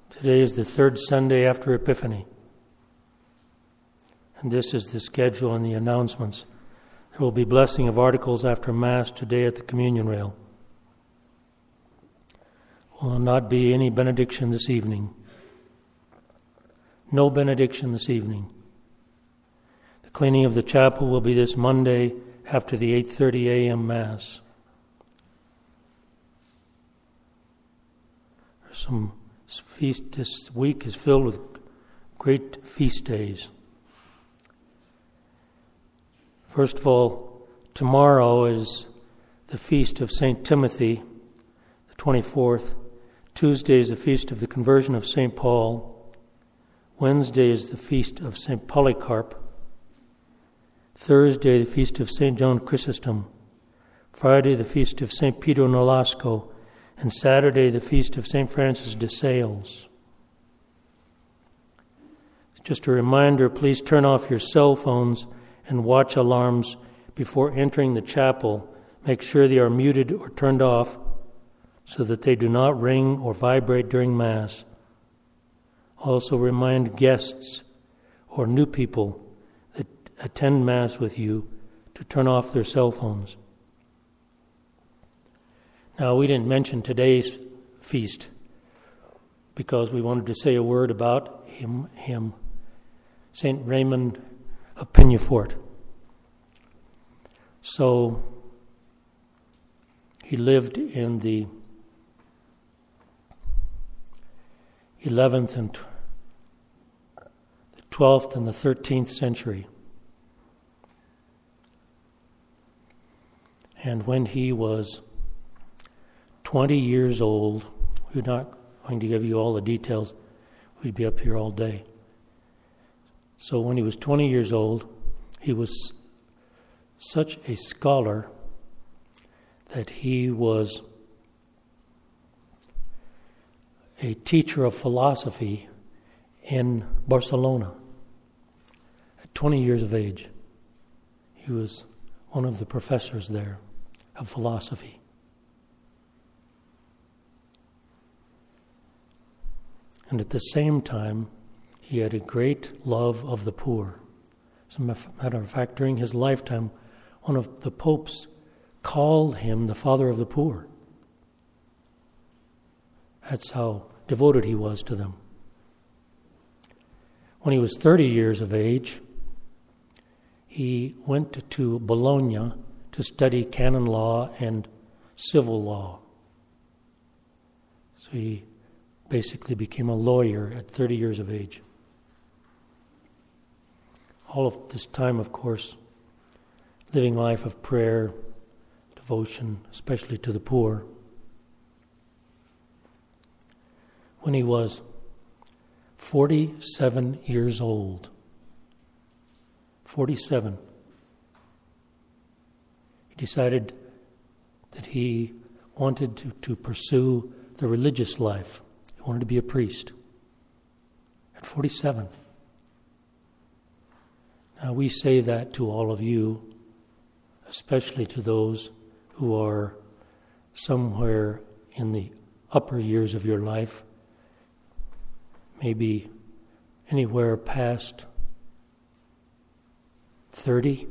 Today is the third Sunday after Epiphany. And this is the schedule and the announcements. There will be blessing of articles after Mass today at the communion rail. Will not be any benediction this evening. No benediction this evening. The cleaning of the chapel will be this Monday after the 8:30 a.m. Mass. There's some feast. This week is filled with great feast days. First of all, tomorrow is the feast of St. Timothy, the 24th. Tuesday is the feast of the conversion of St. Paul. Wednesday is the feast of St. Polycarp. Thursday, the feast of St. John Chrysostom. Friday, the feast of St. Peter Nolasco. And Saturday, the feast of St. Francis de Sales. Just a reminder, please turn off your cell phones and watch alarms before entering the chapel. Make sure they are muted or turned off so that they do not ring or vibrate during Mass. Also remind guests or new people that attend Mass with you to turn off their cell phones. Now, we didn't mention today's feast because we wanted to say a word about him, St. Raymond of Peñafort. So, he lived in the 11th and the 12th and the 13th century. And when he was 20 years old, we're not going to give you all the details, we'd be up here all day. So when he was 20 years old, he was such a scholar that he was a teacher of philosophy in Barcelona at 20 years of age. He was one of the professors there of philosophy. And at the same time, he had a great love of the poor. As a matter of fact, during his lifetime, one of the popes called him the father of the poor. That's how devoted he was to them. When he was 30 years of age, he went to Bologna to study canon law and civil law. So he basically became a lawyer at 30 years of age. All of this time, of course, living a life of prayer, devotion, especially to the poor. When he was 47 years old, 47, he decided that he wanted to pursue the religious life. He wanted to be a priest at 47. Now we say that to all of you, especially to those who are somewhere in the upper years of your life, maybe anywhere past 30,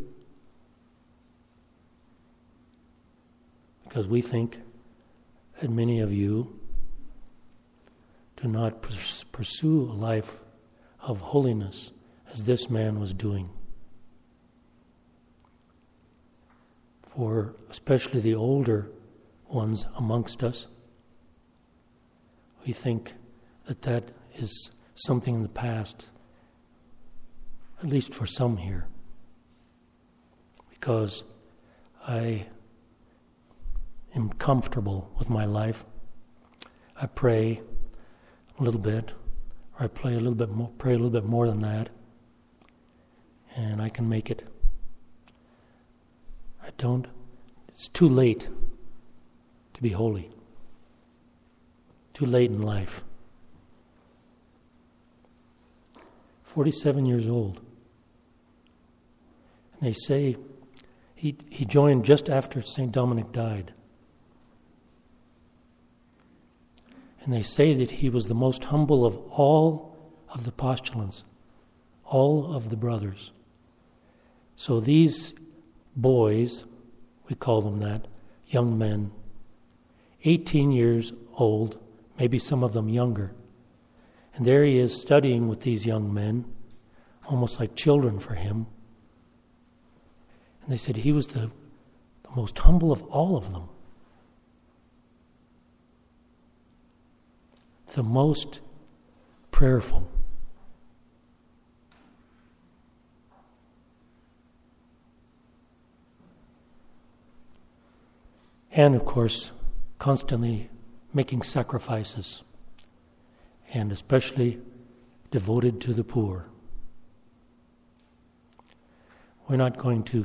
because we think that many of you do not pursue a life of holiness as this man was doing. For especially the older ones amongst us, we think that is something in the past, at least for some here, because I am comfortable with my life. I pray a little bit, or I pray a little bit more than that, and I can make it. It's too late to be holy. Too late in life. 47 years old. And they say he joined just after St. Dominic died. And they say that he was the most humble of all of the postulants, all of the brothers. So these boys, we call them that, young men, 18 years old, maybe some of them younger. And there he is studying with these young men, almost like children for him. And they said he was the most humble of all of them. The most prayerful. And of course, constantly making sacrifices, and especially devoted to the poor. We're not going to...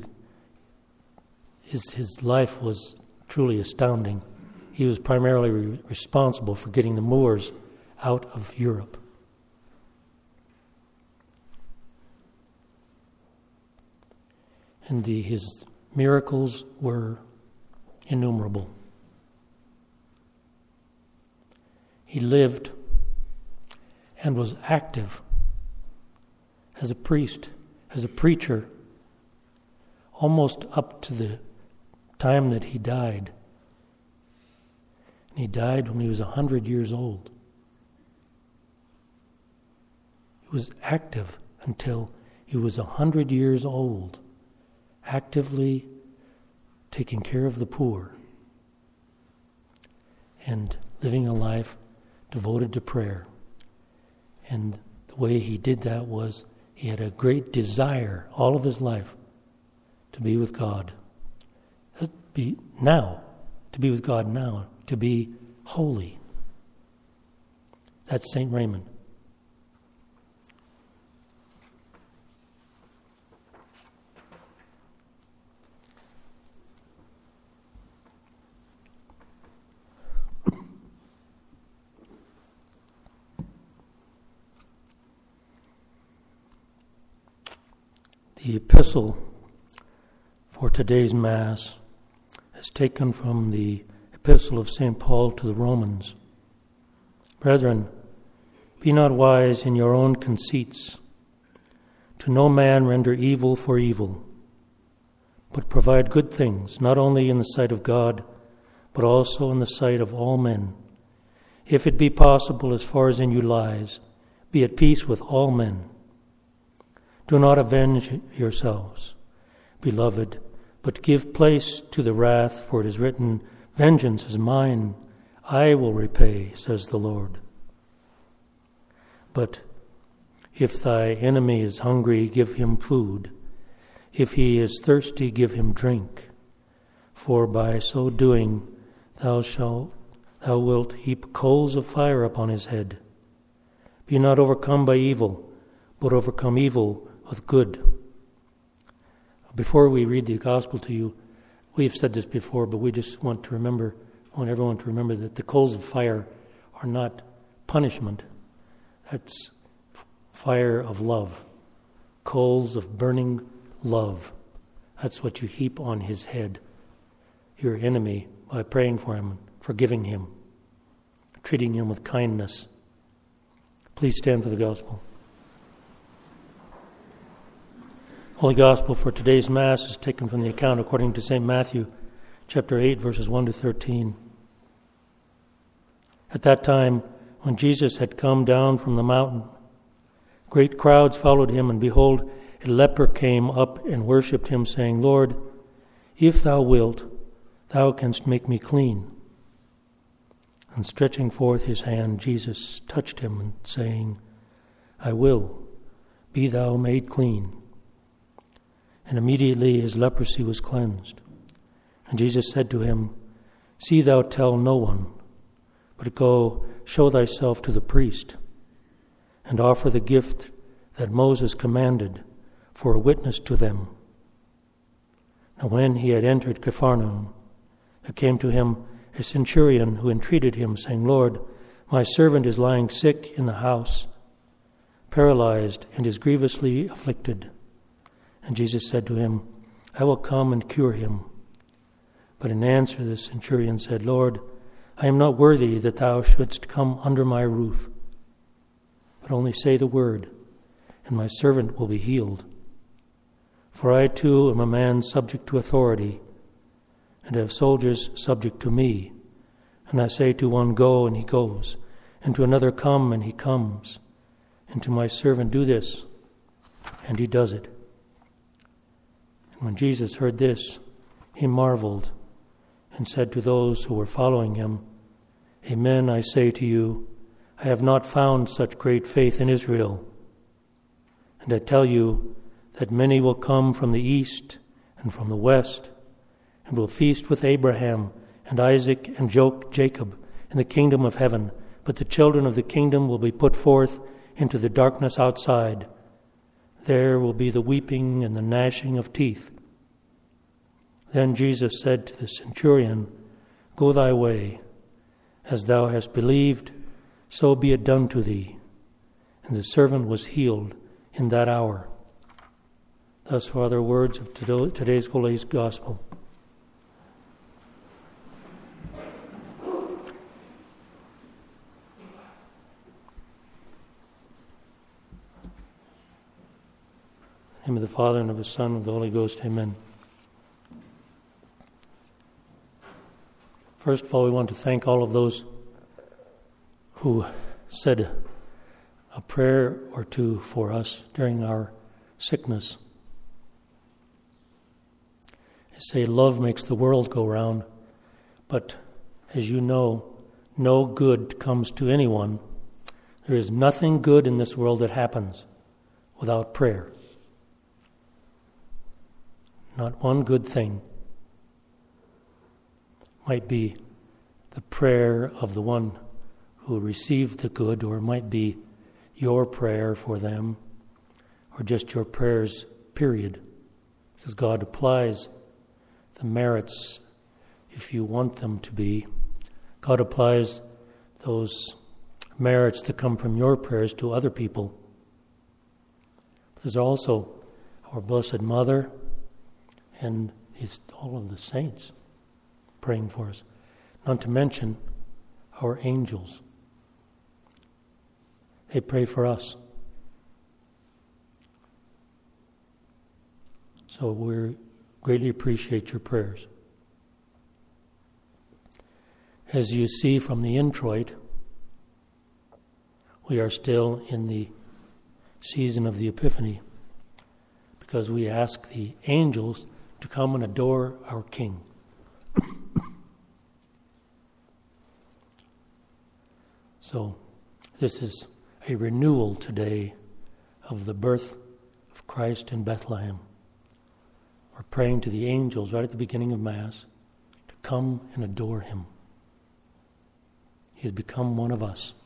His life was truly astounding. He was primarily responsible for getting the Moors out of Europe. And his miracles were innumerable. He lived and was active as a priest, as a preacher, almost up to the time that he died. And he died when he was 100 years old. He was active until he was 100 years old, actively taking care of the poor and living a life devoted to prayer. And the way he did that was he had a great desire all of his life to be with God. To be with God now, to be holy. That's St. Raymond. The epistle for today's Mass is taken from the epistle of St. Paul to the Romans. Brethren, be not wise in your own conceits. To no man render evil for evil, but provide good things, not only in the sight of God, but also in the sight of all men. If it be possible, as far as in you lies, be at peace with all men. Do not avenge yourselves, beloved, but give place to the wrath, for it is written, Vengeance is mine, I will repay, says the Lord. But if thy enemy is hungry, give him food. If he is thirsty, give him drink. For by so doing thou wilt heap coals of fire upon his head. Be not overcome by evil, but overcome evil with good. Before we read the gospel to you, we've said this before, but we just want everyone to remember that the coals of fire are not punishment. That's fire of love. Coals of burning love. That's what you heap on his head, your enemy, by praying for him, forgiving him, treating him with kindness. Please stand for the gospel. Holy Gospel for today's Mass is taken from the account according to St. Matthew, chapter 8, verses 1 to 13. At that time, when Jesus had come down from the mountain, great crowds followed him, and behold, a leper came up and worshipped him, saying, Lord, if thou wilt, thou canst make me clean. And stretching forth his hand, Jesus touched him, and saying, I will, be thou made clean. And immediately his leprosy was cleansed. And Jesus said to him, See thou tell no one, but go show thyself to the priest, and offer the gift that Moses commanded for a witness to them. Now when he had entered Capharnaum, there came to him a centurion who entreated him, saying, Lord, my servant is lying sick in the house, paralyzed, and is grievously afflicted. And Jesus said to him, I will come and cure him. But in answer the centurion said, Lord, I am not worthy that thou shouldst come under my roof, but only say the word, and my servant will be healed. For I too am a man subject to authority, and have soldiers subject to me. And I say to one, Go, and he goes, and to another, Come, and he comes, and to my servant, Do this, and he does it. And when Jesus heard this, he marveled, and said to those who were following him, Amen, I say to you, I have not found such great faith in Israel. And I tell you that many will come from the east and from the west, and will feast with Abraham and Isaac and Jacob in the kingdom of heaven. But the children of the kingdom will be put forth into the darkness outside. There will be the weeping and the gnashing of teeth. Then Jesus said to the centurion, Go thy way, as thou hast believed, so be it done to thee. And the servant was healed in that hour. Thus are the words of today's Holy Gospel. In the name of the Father, and of the Son, and of the Holy Ghost, amen. First of all, we want to thank all of those who said a prayer or two for us during our sickness. They say love makes the world go round, but as you know, no good comes to anyone. There is nothing good in this world that happens without prayer. Not one good thing. Might be the prayer of the one who received the good, or it might be your prayer for them, or just your prayers, period. Because God applies the merits, if you want them to be. God applies those merits that come from your prayers to other people. There's also our Blessed Mother, and it's all of the saints praying for us. Not to mention our angels. They pray for us. So we greatly appreciate your prayers. As you see from the introit, we are still in the season of the Epiphany, because we ask the angels to come and adore our King. So this is a renewal today of the birth of Christ in Bethlehem. We're praying to the angels right at the beginning of Mass to come and adore him. He has become one of us.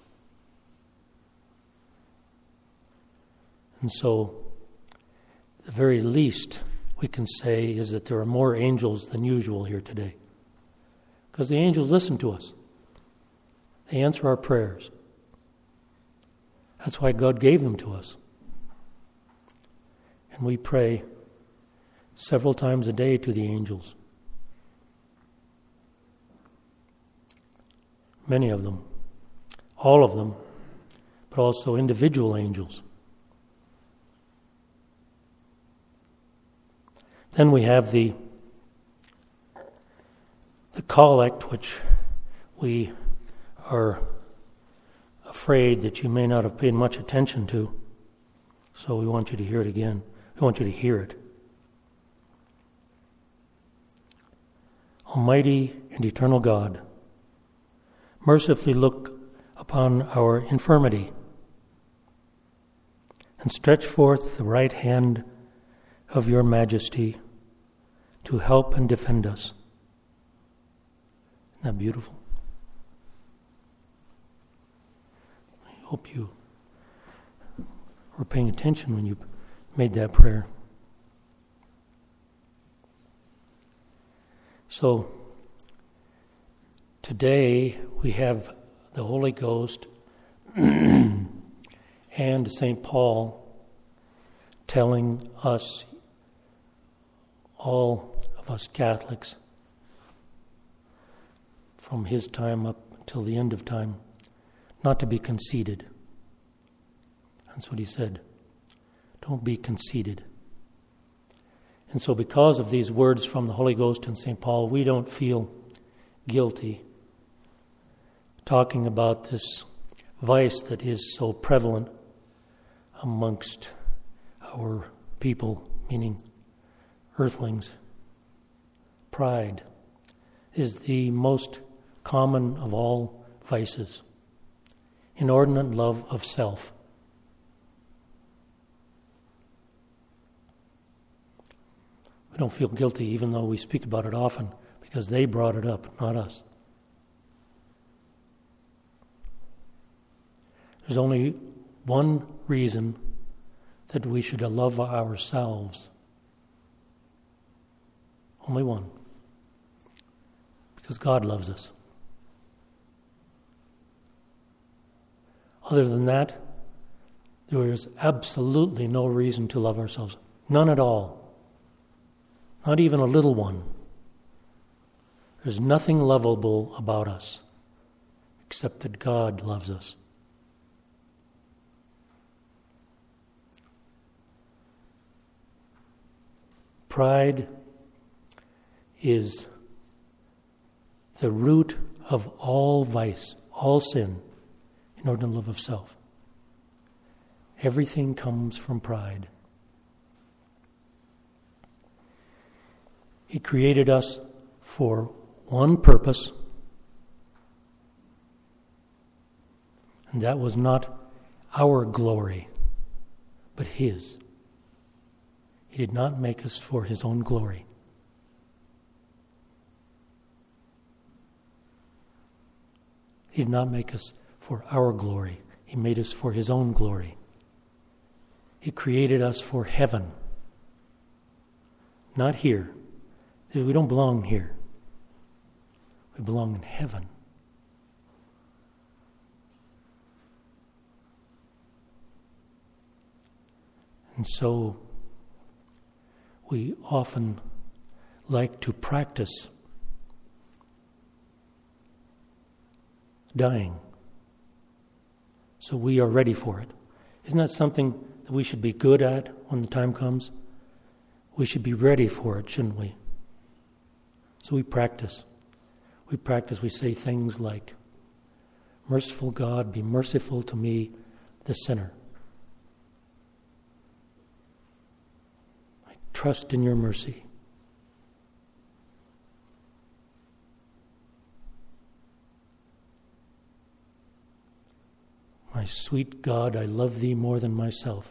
And so, the very least we can say is that there are more angels than usual here today. Because the angels listen to us. They answer our prayers. That's why God gave them to us. And we pray several times a day to the angels. Many of them. All of them. But also individual angels. Then we have the collect, which we are afraid that you may not have paid much attention to. So we want you to hear it again. We want you to hear it. Almighty and eternal God, mercifully look upon our infirmity and stretch forth the right hand of your majesty to help and defend us. Isn't that beautiful? I hope you were paying attention when you made that prayer. So, today we have the Holy Ghost and St. Paul telling us, all of us Catholics, from his time up until the end of time, not to be conceited. That's what he said. Don't be conceited. And so because of these words from the Holy Ghost and St. Paul, we don't feel guilty talking about this vice that is so prevalent amongst our people, meaning earthlings. Pride is the most common of all vices. Inordinate love of self. We don't feel guilty even though we speak about it often because they brought it up, not us. There's only one reason that we should love ourselves. Only one. Because God loves us. Other than that, there is absolutely no reason to love ourselves. None at all. Not even a little one. There's nothing lovable about us except that God loves us. Pride is the root of all vice, all sin, inordinate love of self. Everything comes from pride. He created us for one purpose, and that was not our glory, but His. He did not make us for His own glory. He did not make us for our glory. He made us for His own glory. He created us for heaven, not here. We don't belong here. We belong in heaven. And so we often like to practice dying so we are ready for it. Isn't that something that we should be good at when the time comes? We should be ready for it, shouldn't we? So we practice. We say things like, "Merciful God, be merciful to me, the sinner. I trust in your mercy." "My sweet God, I love thee more than myself."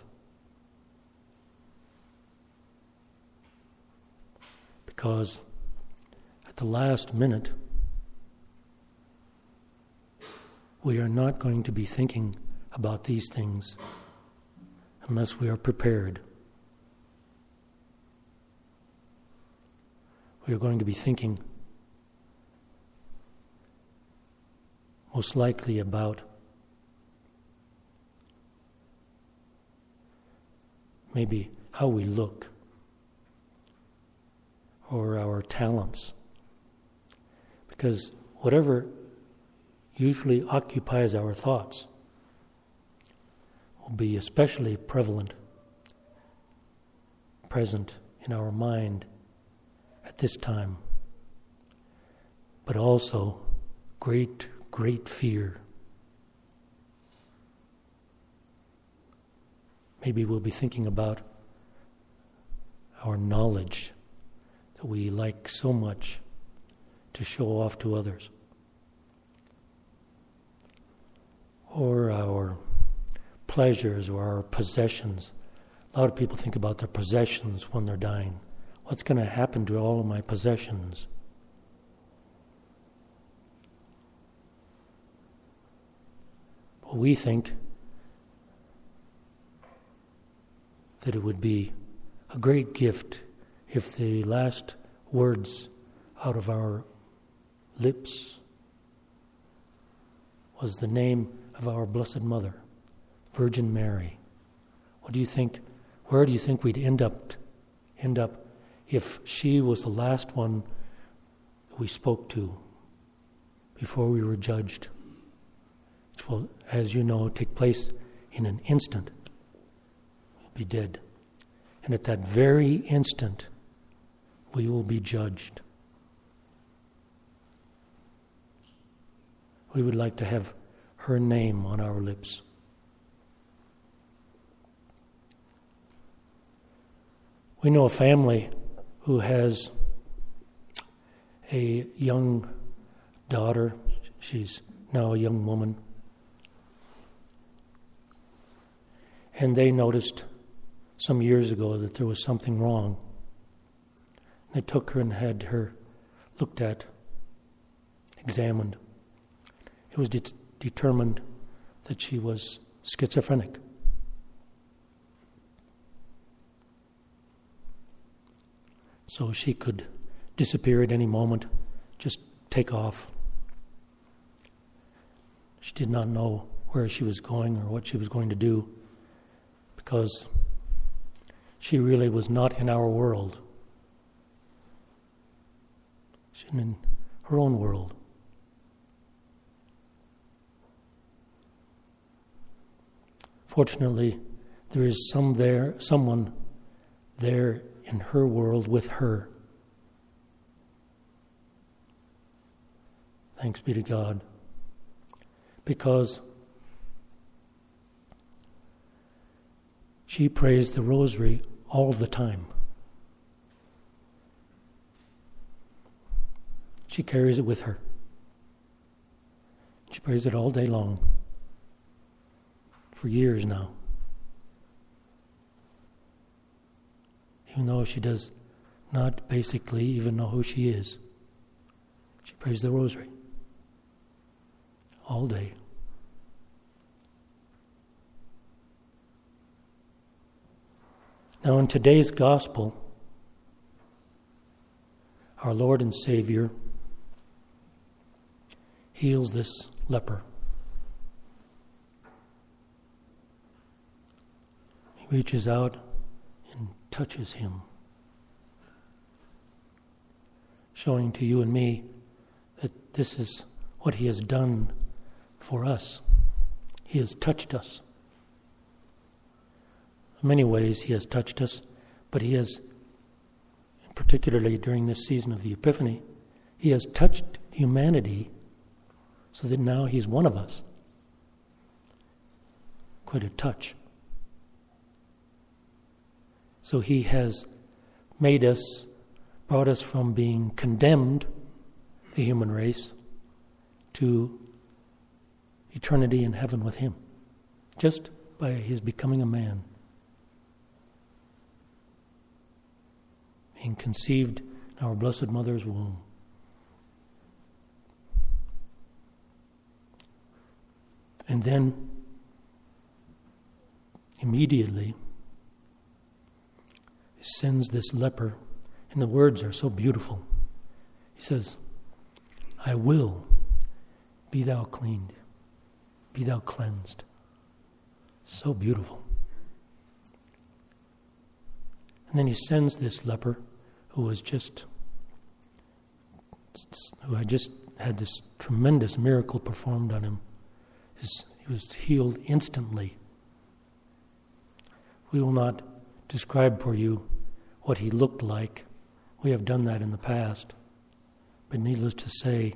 Because at the last minute, we are not going to be thinking about these things unless we are prepared. We are going to be thinking most likely about maybe how we look or our talents. Because whatever usually occupies our thoughts will be especially present in our mind at this time. But also great, great fear. Maybe we'll be thinking about our knowledge that we like so much to show off to others. Or our pleasures or our possessions. A lot of people think about their possessions when they're dying. What's going to happen to all of my possessions? But we think that it would be a great gift if the last words out of our lips was the name of our Blessed Mother, Virgin Mary. What do you think? Where do you think we'd end up if she was the last one we spoke to before we were judged, which will, as you know, take place in an instant. We'll be dead. And at that very instant, we will be judged. We would like to have her name on our lips. We know a family who has a young daughter. She's now a young woman. And they noticed some years ago that there was something wrong. They took her and had her looked at, examined. It was determined that she was schizophrenic. So she could disappear at any moment, just take off. She did not know where she was going or what she was going to do, because she really was not in our world. She's in her own world. Fortunately, there is someone there in her world with her. Thanks be to God. Because she prays the rosary all the time. She carries it with her. She prays it all day long. For years now. Even though she does not basically even know who she is. She prays the rosary. All day. Now in today's gospel, our Lord and Savior heals this leper. He reaches out and touches him, showing to you and me that this is what he has done for us. He has touched us. In many ways he has touched us, but he has, particularly during this season of the Epiphany, he has touched humanity so that now he's one of us. Quite a touch. So he has made us, brought us from being condemned, the human race, to eternity in heaven with him, just by his becoming a man, being conceived in our Blessed Mother's womb. And then, immediately, he sends this leper, and the words are so beautiful. He says, I will, be thou cleaned, be thou cleansed. So beautiful. And then he sends this leper who had just had this tremendous miracle performed on him. He was healed instantly. We will not describe for you what he looked like. We have done that in the past. But needless to say,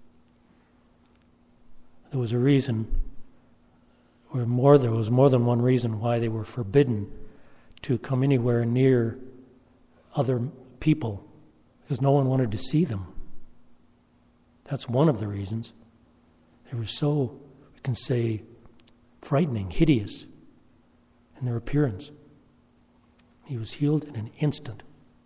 there was a reason, there was more than one reason why they were forbidden to come anywhere near other people, because no one wanted to see them. That's one of the reasons. They were so, we can say, frightening, hideous in their appearance. He was healed in an instant.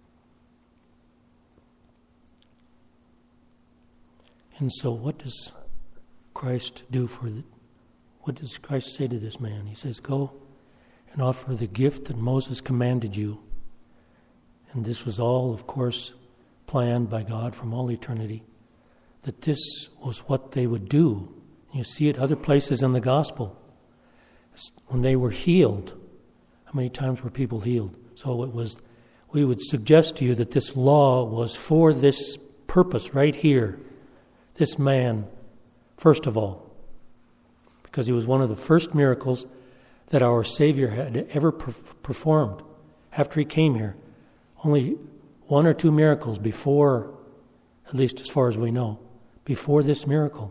And so what does Christ do what does Christ say to this man? He says, go and offer the gift that Moses commanded you. And this was all, of course, planned by God from all eternity, that this was what they would do. You see it other places in the gospel. When they were healed, how many times were people healed? So it was, we would suggest to you that this law was for this purpose right here. This man first of all, because he was one of the first miracles that our Savior had ever performed after he came here. Only one or two miracles before, at least as far as we know, before this miracle.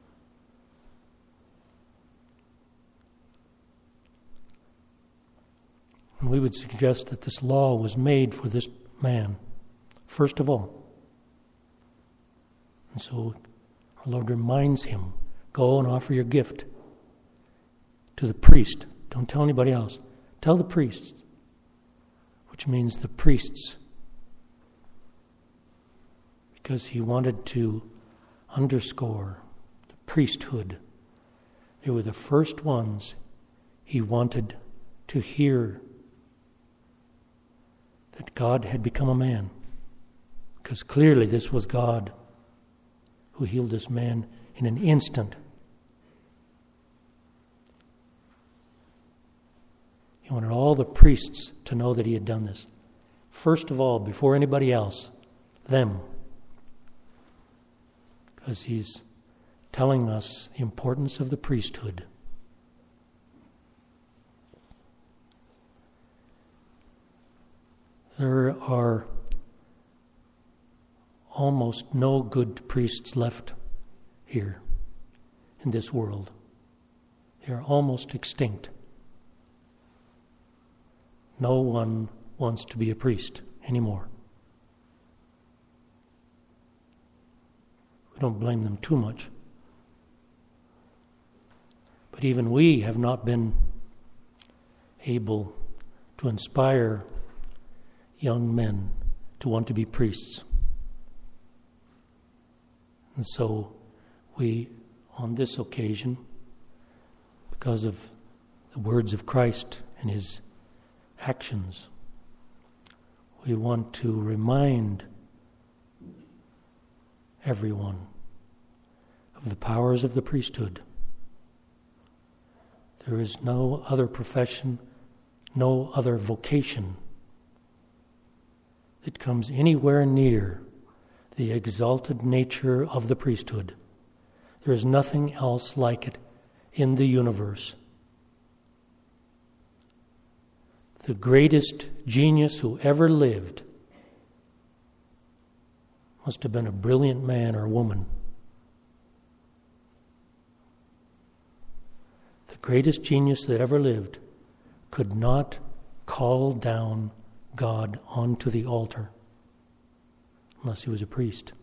And we would suggest that this law was made for this man, first of all. And so our Lord reminds him, go and offer your gift to the priest. Don't tell anybody else. Tell the priests, which means the priests, because he wanted to underscore the priesthood. They were the first ones he wanted to hear that God had become a man, because clearly this was God who healed this man in an instant. He wanted all the priests to know that he had done this. First of all, before anybody else, them. Because he's telling us the importance of the priesthood. There are almost no good priests left here in this world. They are almost extinct. No one wants to be a priest anymore. We don't blame them too much. But even we have not been able to inspire young men to want to be priests. And so we, on this occasion, because of the words of Christ and his actions, we want to remind everyone of the powers of the priesthood. There is no other profession, no other vocation that comes anywhere near the exalted nature of the priesthood. There is nothing else like it in the universe. The greatest genius who ever lived must have been a brilliant man or woman. The greatest genius that ever lived could not call down God onto the altar unless he was a priest.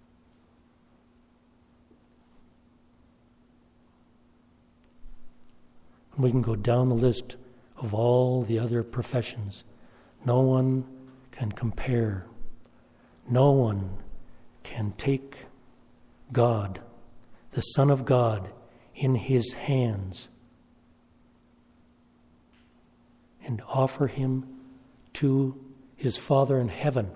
And we can go down the list of all the other professions. No one can compare. No one can take God, the Son of God, in his hands and offer him to his Father in heaven.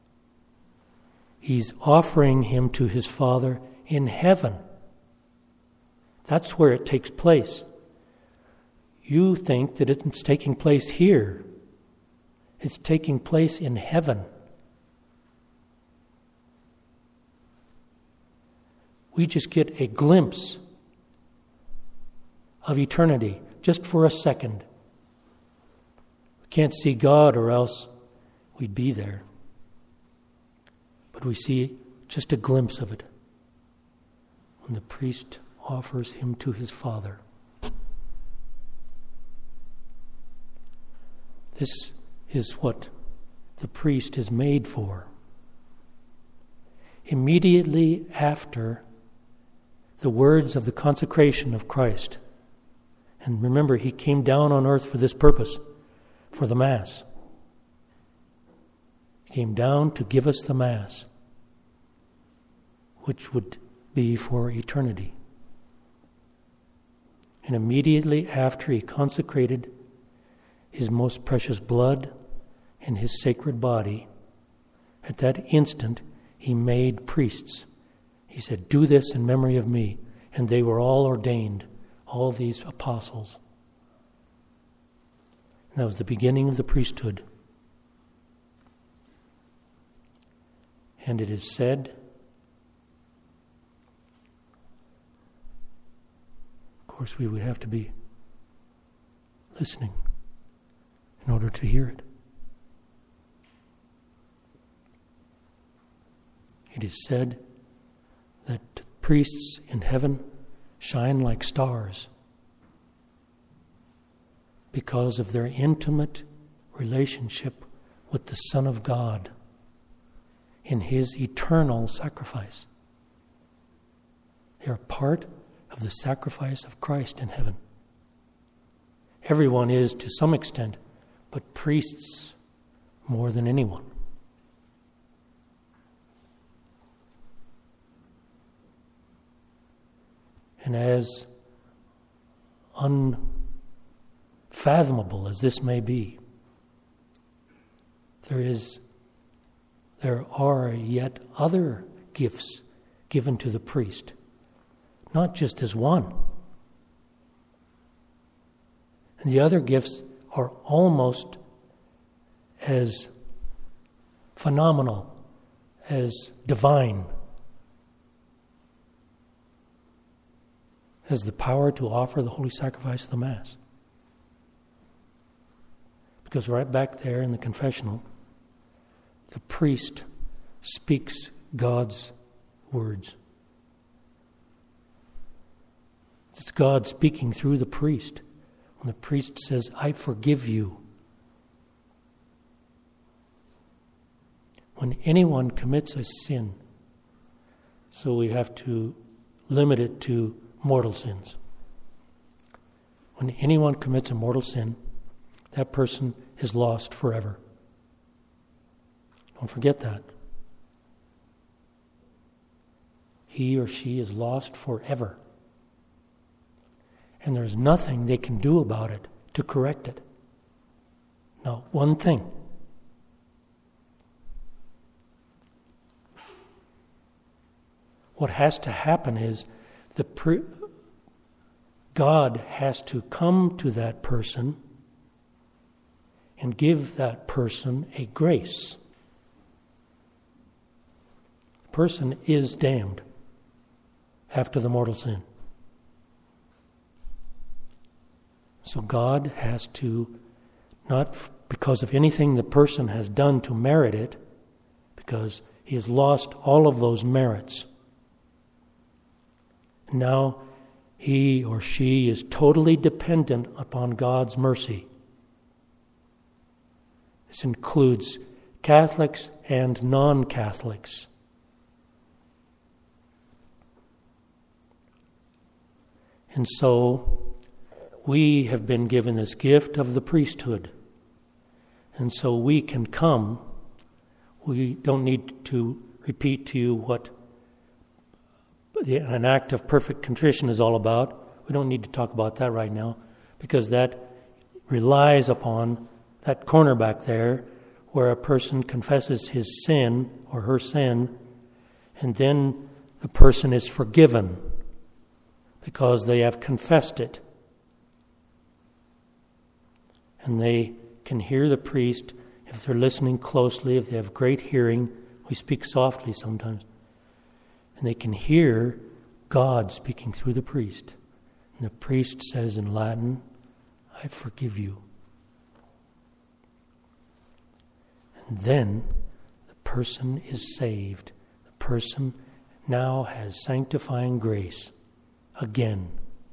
He's offering him to his Father in heaven. That's where it takes place. You think that it's taking place here. It's taking place in heaven. We just get a glimpse of eternity just for a second. We can't see God or else we'd be there. But we see just a glimpse of it when the priest offers him to his Father. This is what the priest is made for. Immediately after the words of the consecration of Christ, and remember, he came down on earth for this purpose, for the Mass. He came down to give us the Mass, which would be for eternity. And immediately after he consecrated his most precious blood and his sacred body, at that instant he made priests. He said, "Do this in memory of me." And they were all ordained, all these apostles. And that was the beginning of the priesthood. And it is said course, we would have to be listening in order to hear it. It is said that priests in heaven shine like stars because of their intimate relationship with the Son of God in His eternal sacrifice. They are part of the sacrifice of Christ in heaven. Everyone is to some extent, but priests more than anyone. And as unfathomable as this may be, there are yet other gifts given to the priest, not just as one. And the other gifts are almost as phenomenal, as divine, as the power to offer the holy sacrifice of the Mass. Because right back there in the confessional, the priest speaks God's words. It's God speaking through the priest. When the priest says, "I forgive you." When anyone commits a sin, so we have to limit it to mortal sins. When anyone commits a mortal sin, that person is lost forever. Don't forget that. He or she is lost forever. And there's nothing they can do about it to correct it. Not one thing. What has to happen is God has to come to that person and give that person a grace. The person is damned after the mortal sin. So God has to, not because of anything the person has done to merit it, because he has lost all of those merits. Now he or she is totally dependent upon God's mercy. This includes Catholics and non-Catholics. And so we have been given this gift of the priesthood. And so we can come. We don't need to repeat to you what an act of perfect contrition is all about. We don't need to talk about that right now, because that relies upon that corner back there where a person confesses his sin or her sin, and then the person is forgiven because they have confessed it. And they can hear the priest, if they're listening closely, if they have great hearing. We speak softly sometimes. And they can hear God speaking through the priest. And the priest says in Latin, "I forgive you." And then the person is saved. The person now has sanctifying grace again,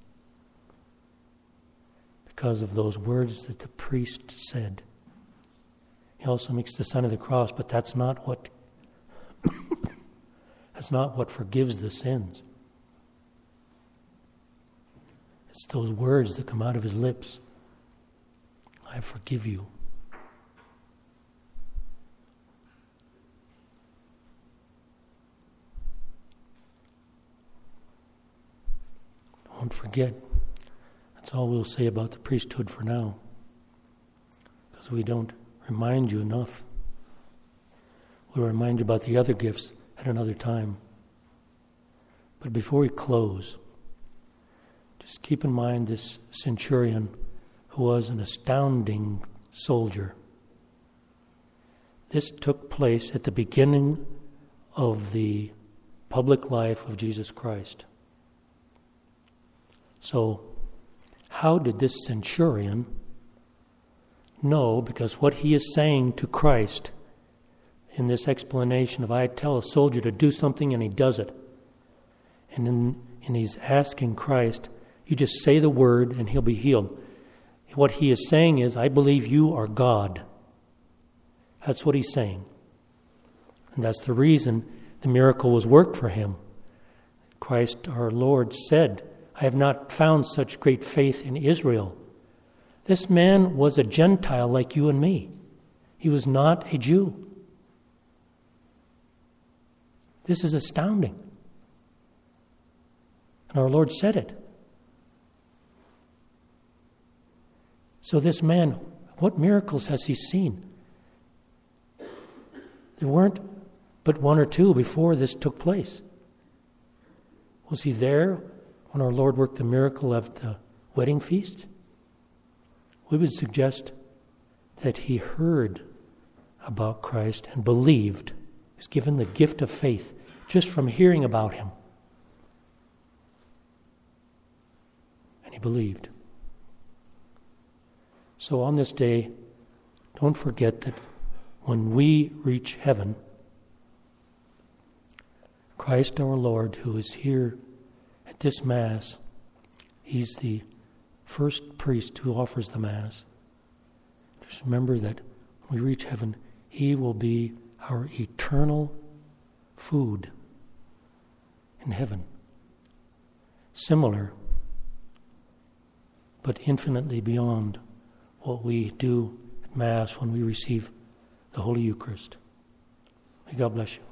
because of those words that the priest said. He also makes the sign of the cross, but that's not what that's not what forgives the sins. It's those words that come out of his lips. "I forgive you." Don't forget. That's all we'll say about the priesthood for now, because we don't remind you enough. We'll remind you about the other gifts at another time. But before we close, just keep in mind this centurion who was an astounding soldier. This took place at the beginning of the public life of Jesus Christ. So how did this centurion know? Because what he is saying to Christ in this explanation of, I tell a soldier to do something and he does it. And he's asking Christ, you just say the word and he'll be healed. What he is saying is, I believe you are God. That's what he's saying. And that's the reason the miracle was worked for him. Christ our Lord said, I have not found such great faith in Israel. This man was a Gentile like you and me. He was not a Jew. This is astounding. And our Lord said it. So this man, what miracles has he seen? There weren't but one or two before this took place. Was he there when our Lord worked the miracle of the wedding feast? We would suggest that he heard about Christ and believed. He was given the gift of faith just from hearing about him. And he believed. So on this day, don't forget that when we reach heaven, Christ our Lord, who is here at this Mass, he's the first priest who offers the Mass. Just remember that when we reach heaven, he will be our eternal food in heaven. Similar, but infinitely beyond what we do at Mass when we receive the Holy Eucharist. May God bless you.